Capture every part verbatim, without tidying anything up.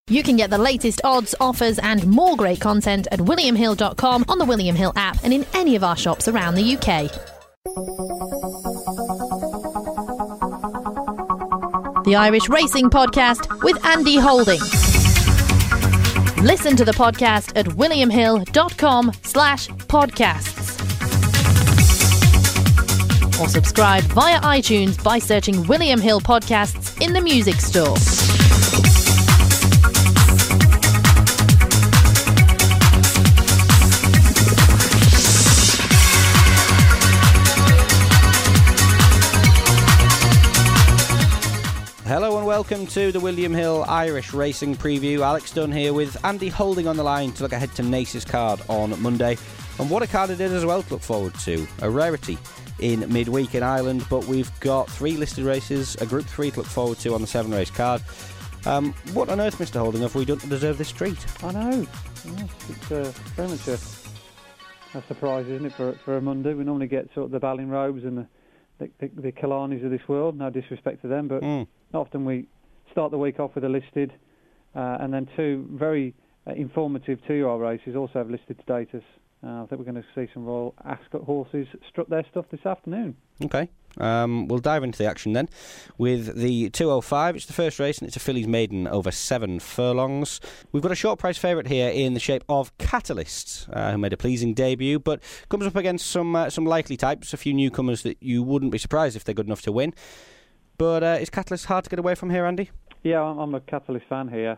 You can get the latest odds, offers and more great content at william hill dot com, on the William Hill app and in any of our shops around the U K. The Irish Racing Podcast with Andy Holding. Listen to the podcast at william hill dot com slash podcasts. Or subscribe via iTunes by searching William Hill Podcasts in the music store. Hello and welcome to the William Hill Irish Racing Preview. Alex Dunn here with Andy Holding on the line to look ahead to Nace's card on Monday. And what a card it is as well to look forward to. A rarity in midweek in Ireland, but we've got three listed races, a Group three to look forward to on the seven race card. Um, what on earth, Mister Holding, have we done to deserve this treat? I know. Yes, it's uh, very much a, a surprise, isn't it, for, for a Monday? We normally get sort of the Balin Robes and the The, the, the Kilanis of this world, no disrespect to them, but mm. often we start the week off with a listed, uh, and then two very uh, informative two-year-old races also have listed status. Uh, I think we're going to see some Royal Ascot horses strut their stuff this afternoon. Okay, um, we'll dive into the action then with the two oh five. It's the first race and it's a fillies maiden over seven furlongs. We've got a short price favourite here in the shape of Catalyst, uh, who made a pleasing debut, but comes up against some uh, some likely types, a few newcomers that you wouldn't be surprised if they're good enough to win. But uh, is Catalyst hard to get away from here, Andy? Yeah, I'm, I'm a Catalyst fan here.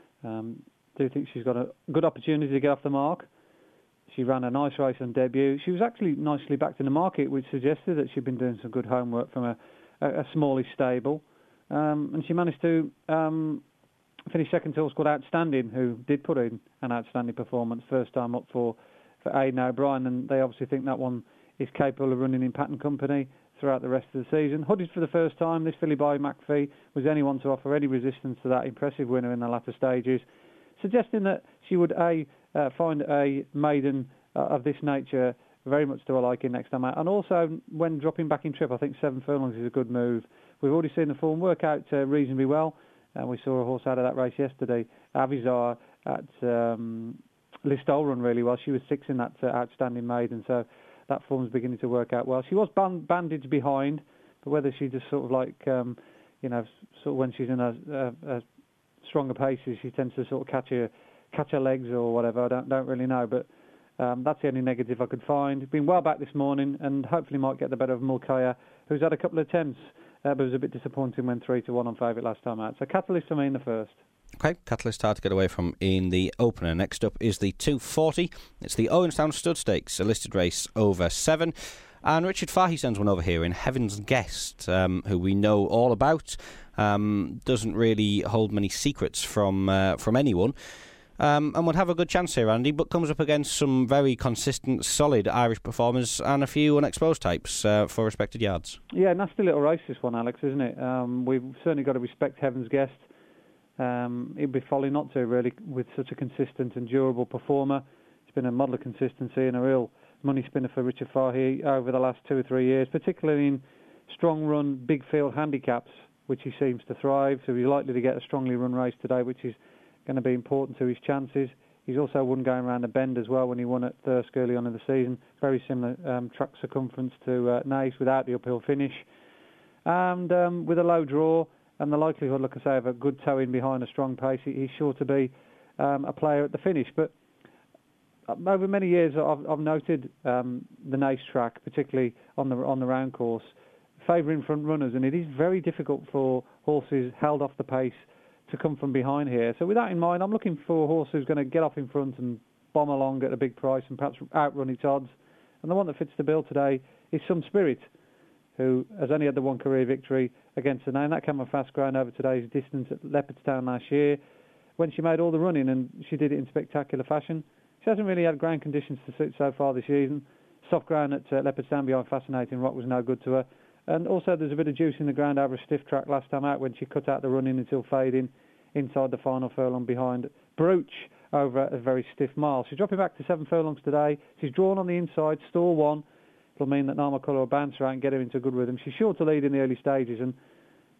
Um, do think she's got a good opportunity to get off the mark. She ran a nice race on debut. She was actually nicely backed in the market, which suggested that she'd been doing some good homework from a, a, a smallish stable. Um, and she managed to um, finish second to a horse called Outstanding, who did put in an outstanding performance first time up for, for Aidan O'Brien. And they obviously think that one is capable of running in pattern company throughout the rest of the season. Hooded for the first time, this filly by McPhee was the only one to offer any resistance to that impressive winner in the latter stages, suggesting that she would A, uh, find a maiden uh, of this nature very much to her liking next time out. And also, when dropping back in trip, I think seven furlongs is a good move. We've already seen the form work out uh, reasonably well. And uh, we saw a horse out of that race yesterday, Avizar, at um, Listowel run really well. She was six in that uh, outstanding maiden, so that form's beginning to work out well. She was band- bandaged behind, but whether she just sort of like, um, you know, sort of when she's in a, a, a stronger paces, she tends to sort of catch her, catch her legs or whatever. I don't don't really know, but um, that's the only negative I could find. Been well back this morning, and hopefully might get the better of Mulcahy, who's had a couple of attempts, uh, but was a bit disappointing when three to one on favourite last time out. So Catalyst for me in the first. Okay, Catalyst hard to get away from in the opener. Next up is the two forty. It's the Owenstown Stud Stakes, a listed race over seven. And Richard Fahey sends one over here in Heaven's Guest, um, who we know all about. Um, doesn't really hold many secrets from uh, from anyone. Um, and would have a good chance here, Andy, but comes up against some very consistent, solid Irish performers and a few unexposed types uh, for respected yards. Yeah, nasty little race this one, Alex, isn't it? Um, we've certainly got to respect Heaven's Guest. Um, it'd be folly not to, really, with such a consistent and durable performer. It's been a model of consistency and a real money spinner for Richard Fahey over the last two or three years, particularly in strong-run, big field handicaps, which he seems to thrive. So he's likely to get a strongly run race today, which is going to be important to his chances. He's also won going around the bend as well when he won at Thirsk early on in the season. Very similar um, track circumference to uh, Nace without the uphill finish. And um, with a low draw and the likelihood, like I say, of a good toe in behind a strong pace, he's sure to be um, a player at the finish. But over many years, I've, I've noted um, the Nace track, particularly on the on the round course, favouring front runners, and it is very difficult for horses held off the pace to come from behind here. So with that in mind, I'm looking for a horse who's going to get off in front and bomb along at a big price and perhaps outrun its odds. And the one that fits the bill today is Some Spirit, who has only had the one career victory against the name. That came on fast ground over today's distance at Leopardstown last year, when she made all the running, and she did it in spectacular fashion. She hasn't really had ground conditions to suit so far this season. Soft ground at uh, Leopardstown behind Fascinating Rock was no good to her. And also there's a bit of juice in the ground over a stiff track last time out when she cut out the running until fading inside the final furlong behind Brooch over a very stiff mile. She's dropping back to seven furlongs today. She's drawn on the inside, stall one. It'll mean that Nama Colour will bounce around and get her into a good rhythm. She's sure to lead in the early stages, and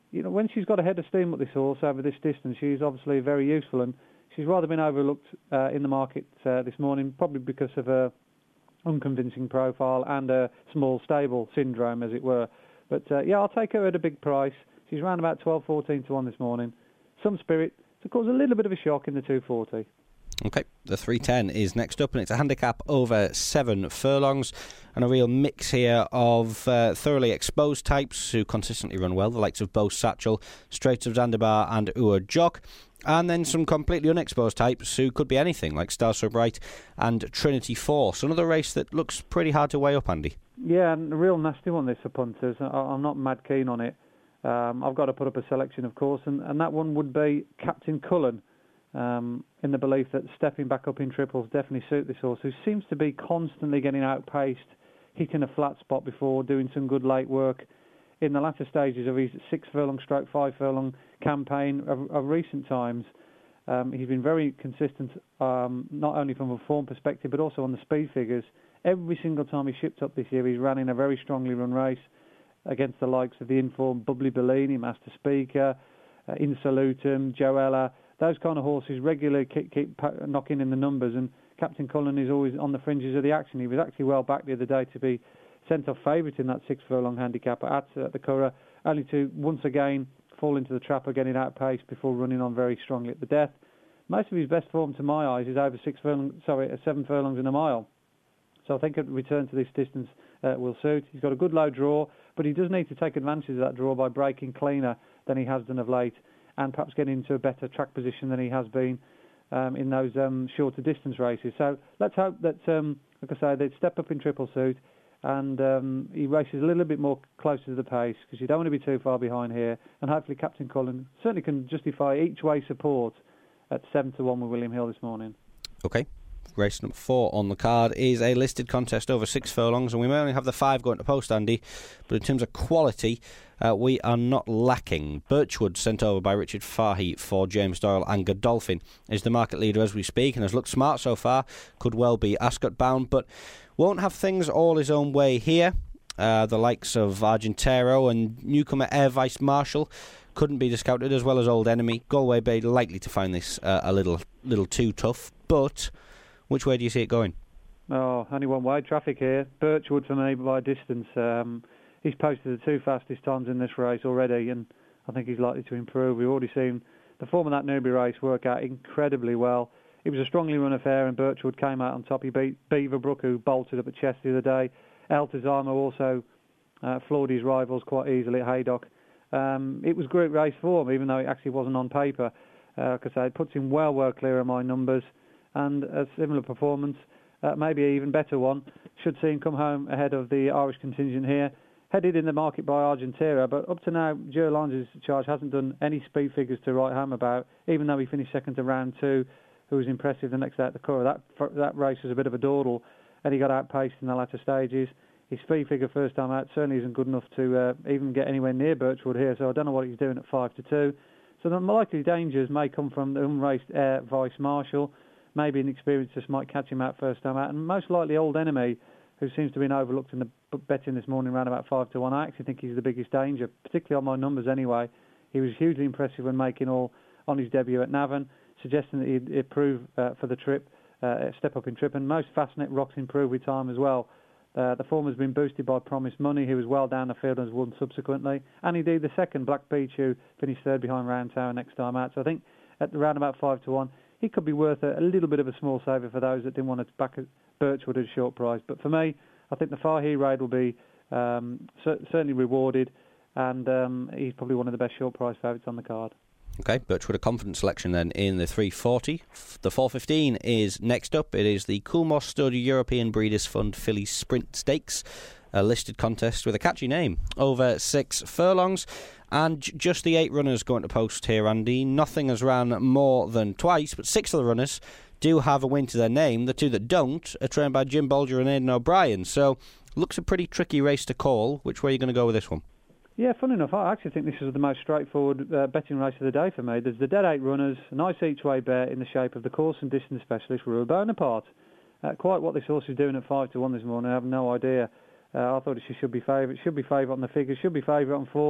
you know, when she's got a head of steam with this horse over this distance, she's obviously very useful, and she's rather been overlooked uh, in the market uh, this morning, probably because of her unconvincing profile and a small stable syndrome, as it were. But uh, yeah, I'll take her at a big price. She's around about twelve, fourteen to one this morning. Some spirit to cause a little bit of a shock in the two forty. Okay, the three ten is next up, and it's a handicap over seven furlongs, and a real mix here of uh, thoroughly exposed types who consistently run well, the likes of Bo Satchel, Straits of Zanzibar and Ua Jock, and then some completely unexposed types who could be anything, like Star So Bright and Trinity Force. Another race that looks pretty hard to weigh up, Andy. Yeah, and a real nasty one, this, for punters. I, I'm not mad keen on it. Um, I've got to put up a selection, of course, and, and that one would be Captain Cullen. Um, in the belief that stepping back up in triples definitely suit this horse, who seems to be constantly getting outpaced, hitting a flat spot before, doing some good late work in the latter stages of his six furlong stroke five furlong campaign of, of recent times. Um, he's been very consistent, um, not only from a form perspective but also on the speed figures. Every single time he shipped up this year, he's ran in a very strongly run race against the likes of the informed Bubbly Bellini, Master Speaker, uh, Insolutum, Joella. Those kind of horses regularly keep, keep knocking in the numbers, and Captain Cullen is always on the fringes of the action. He was actually well back the other day to be sent off favourite in that six furlong handicap at uh, the Curragh, only to once again fall into the trap of getting outpaced before running on very strongly at the death. Most of his best form, to my eyes, is over six furlongs, sorry, seven furlongs in a mile. So I think a return to this distance uh, will suit. He's got a good low draw, but he does need to take advantage of that draw by breaking cleaner than he has done of late, and perhaps get into a better track position than he has been um, in those um, shorter distance races. So let's hope that, um, like I say, they'd step up in triple suit, and um, he races a little bit more closer to the pace, because you don't want to be too far behind here, and hopefully Captain Cullen certainly can justify each way support at seven to one with William Hill this morning. Okay. Race number four on the card is a listed contest over six furlongs, and we may only have the five going to post, Andy, but in terms of quality, uh, we are not lacking. Birchwood, sent over by Richard Fahey for James Doyle, and Godolphin is the market leader as we speak, and has looked smart so far. Could well be Ascot bound, but won't have things all his own way here. Uh, the likes of Argentero and newcomer Air Vice Marshal couldn't be discounted, as well as Old Enemy. Galway Bay likely to find this uh, a little little too tough, but which way do you see it going? Oh, only one way, traffic here. Birchwood for me by distance. Um, he's posted the two fastest times in this race already, and I think he's likely to improve. We've already seen the form of that Newbury race work out incredibly well. It was a strongly run affair, and Birchwood came out on top. He beat Beaverbrook, who bolted up at Chester the other day. Altazamo also uh, floored his rivals quite easily at Haydock. Um, it was group race form, even though it actually wasn't on paper. Uh, like I say, it puts him well, well clear of my numbers. And a similar performance, uh, maybe an even better one, should see him come home ahead of the Irish contingent here. Headed in the market by Argentera, but up to now, Joe Lange's charge hasn't done any speed figures to write home about, even though he finished second to round two, who was impressive the next day at the Curragh. That, that race was a bit of a dawdle, and he got outpaced in the latter stages. His speed figure first time out certainly isn't good enough to uh, even get anywhere near Birchwood here, so I don't know what he's doing at five to two. So the likely dangers may come from the unraced Air Vice Marshal. Maybe an experience just might catch him out first time out, and most likely Old Enemy, who seems to have been overlooked in the betting this morning around about five to one. I actually think he's the biggest danger, particularly on my numbers anyway. He was hugely impressive when making all on his debut at Navan, suggesting that he'd improve uh, for the trip, uh, step up in trip, and most Fastnet rocks improve with time as well. Uh, the form has been boosted by Promise Money, who was well down the field and has won subsequently, and indeed the second, Black Beach, who finished third behind Round Tower next time out. So I think at around about five to one, he could be worth a, a little bit of a small saver for those that didn't want to back Birchwood at a short price. But for me, I think the Fahey raid will be um, cer- certainly rewarded, and um, he's probably one of the best short price favourites on the card. Okay, Birchwood a confident selection then in the three forty. The four fifteen is next up. It is the Coolmore Stud European Breeders' Fund Filly Sprint Stakes, a listed contest with a catchy name, over six furlongs. And j- just the eight runners going to post here, Andy. Nothing has ran more than twice, but six of the runners do have a win to their name. The two that don't are trained by Jim Bolger and Aidan O'Brien. So, looks a pretty tricky race to call. Which way are you going to go with this one? Yeah, fun enough, I actually think this is the most straightforward uh, betting race of the day for me. There's the dead eight runners, a nice each-way bet in the shape of the course and distance specialist, Rua Bonaparte. Uh, quite what this horse is doing at five to one this morning, I have no idea. Uh, I thought she should be favourite. Should be favourite on the figures. Should be favourite on form.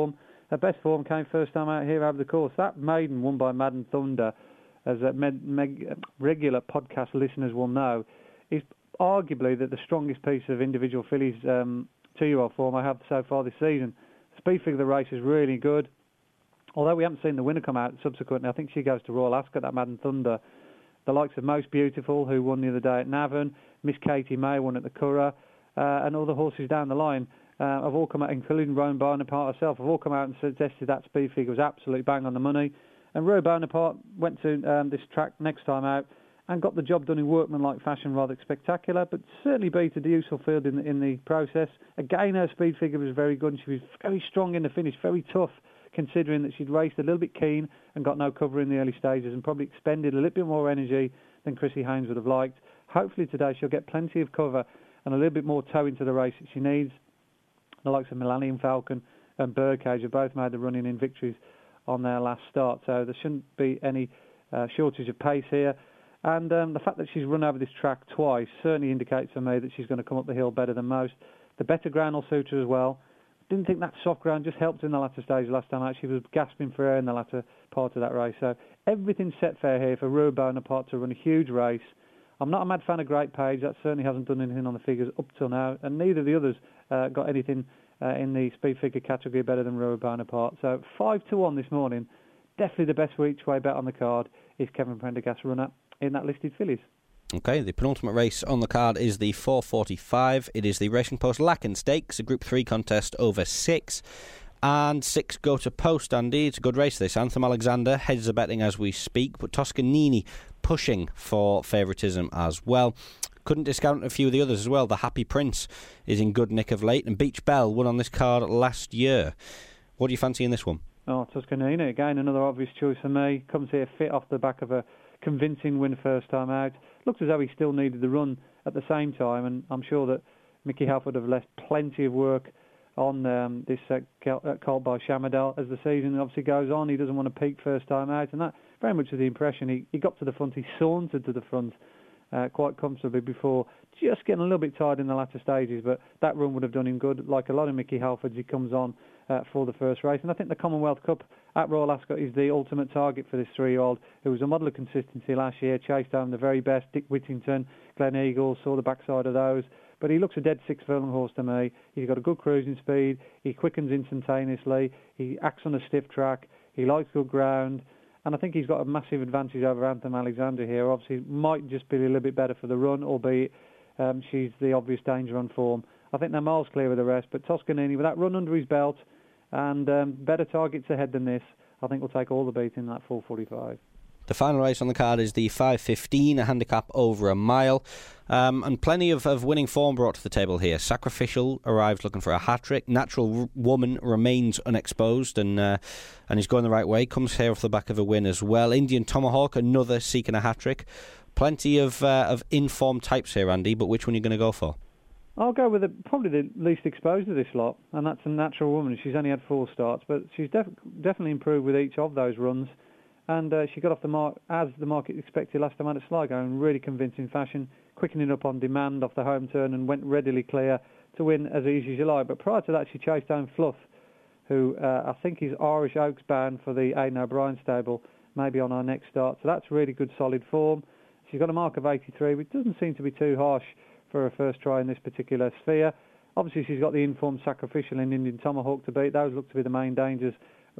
her best form came first time out here over the course. That maiden won by Madden Thunder, as uh, med, meg, regular podcast listeners will know, is arguably the, the strongest piece of individual fillies um, two-year-old form I have so far this season. Speed figure of the race is really good. Although we haven't seen the winner come out subsequently, I think she goes to Royal Ascot, that Madden Thunder. The likes of Most Beautiful, who won the other day at Navan, Miss Katie May won at the Curragh, uh, and all the horses down the line uh, have all come out, including Rowan Bonaparte herself, have all come out and suggested that speed figure was absolutely bang on the money. And Rowan Bonaparte went to um, this track next time out and got the job done in workmanlike fashion, rather spectacular, but certainly beat a useful field in the, in the process. Again, her speed figure was very good, and she was very strong in the finish, very tough, considering that she'd raced a little bit keen and got no cover in the early stages and probably expended a little bit more energy than Chrissy Haynes would have liked. Hopefully today she'll get plenty of cover and a little bit more toe into the race that she needs. The likes of Millennium Falcon and Birdcage have both made the running in victories on their last start, so there shouldn't be any uh, shortage of pace here. And um, the fact that she's run over this track twice certainly indicates for me that she's going to come up the hill better than most. The better ground will suit her as well. Didn't think that soft ground just helped in the latter stage last time out. She was gasping for air in the latter part of that race. So everything's set fair here for Rowan Bonaparte to run a huge race. I'm not a mad fan of Great Page. That certainly hasn't done anything on the figures up till now. And neither of the others uh, got anything uh, in the speed figure category better than Rowan Bonaparte. So five to one this morning. Definitely the best each way bet on the card is Kevin Prendergast runner in that listed fillies. Okay, the penultimate race on the card is the four forty-five. It is the Racing Post Lacken Stakes, a Group three contest over six. And six go to post, Andy. It's a good race, this. Anthem Alexander, heads are betting as we speak, but Toscanini pushing for favouritism as well. Couldn't discount a few of the others as well. The Happy Prince is in good nick of late, and Beach Bell won on this card last year. What do you fancy in this one? Oh, Toscanini, again, another obvious choice for me. Comes here fit off the back of a convincing win first time out. Looked as though he still needed the run at the same time, and I'm sure that Mickey Halford have left plenty of work on um, this uh, colt by Shamadel as the season obviously goes on. He doesn't want to peak first time out, and that very much is the impression. He, he got to the front, he sauntered to the front uh, quite comfortably before just getting a little bit tired in the latter stages, but that run would have done him good. Like a lot of Mickey Halfords, he comes on uh, for the first race, and I think the Commonwealth Cup at Royal Ascot is the ultimate target for this three-year-old, who was a model of consistency last year, chased down the very best, Dick Whittington, Glen Eagle, saw the backside of those. But he looks a dead six furlong horse to me. He's got a good cruising speed. He quickens instantaneously. He acts on a stiff track. He likes good ground. And I think he's got a massive advantage over Anthem Alexander here. Obviously, might just be a little bit better for the run, albeit um, she's the obvious danger on form. I think they're miles clear of the rest. But Toscanini, with that run under his belt and um, better targets ahead than this, I think we'll take all the beat in that four forty-five. The final race on the card is the five fifteen, a handicap over a mile. Um, and plenty of, of winning form brought to the table here. Sacrificial arrives looking for a hat-trick. Natural R- Woman remains unexposed and uh, and is going the right way. Comes here off the back of a win as well. Indian Tomahawk, another seeking a hat-trick. Plenty of uh, of informed types here, Andy, but which one are you going to go for? I'll go with the, probably the least exposed of this lot, and that's a Natural Woman. She's only had four starts, but she's def- definitely improved with each of those runs. And uh, she got off the mark as the market expected last time out at Sligo in really convincing fashion, quickening up on demand off the home turn and went readily clear to win as easy as you like. But prior to that, she chased down Fluff, who uh, I think is Irish Oaks bound for the Aidan O'Brien stable, maybe on our next start. So that's really good, solid form. She's got a mark of eighty-three, which doesn't seem to be too harsh for her first try in this particular sphere. Obviously, she's got the informed Sacrificial and Indian Tomahawk to beat. Those look to be the main dangers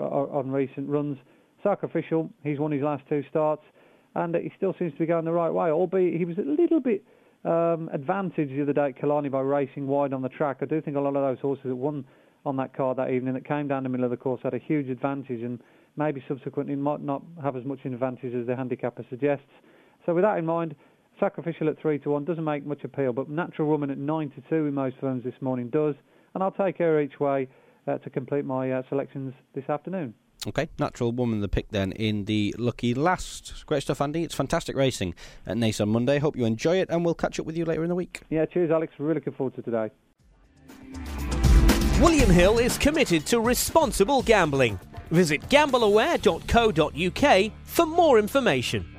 on recent runs. Sacrificial, he's won his last two starts, and he still seems to be going the right way, albeit he was a little bit um, advantaged the other day at Killarney by racing wide on the track. I do think a lot of those horses that won on that card that evening that came down the middle of the course had a huge advantage, and maybe subsequently might not have as much advantage as the handicapper suggests. So with that in mind, Sacrificial at three to one doesn't make much appeal, but Natural Woman at nine to two in most firms this morning does, and I'll take her each way uh, to complete my uh, selections this afternoon. Okay, Natural Woman the pick then in the lucky last. Great stuff, Andy. It's fantastic racing at Naas on Monday. Hope you enjoy it, and we'll catch up with you later in the week. Yeah, cheers, Alex. Really looking forward to today. William Hill is committed to responsible gambling. Visit gamble aware dot co dot uk for more information.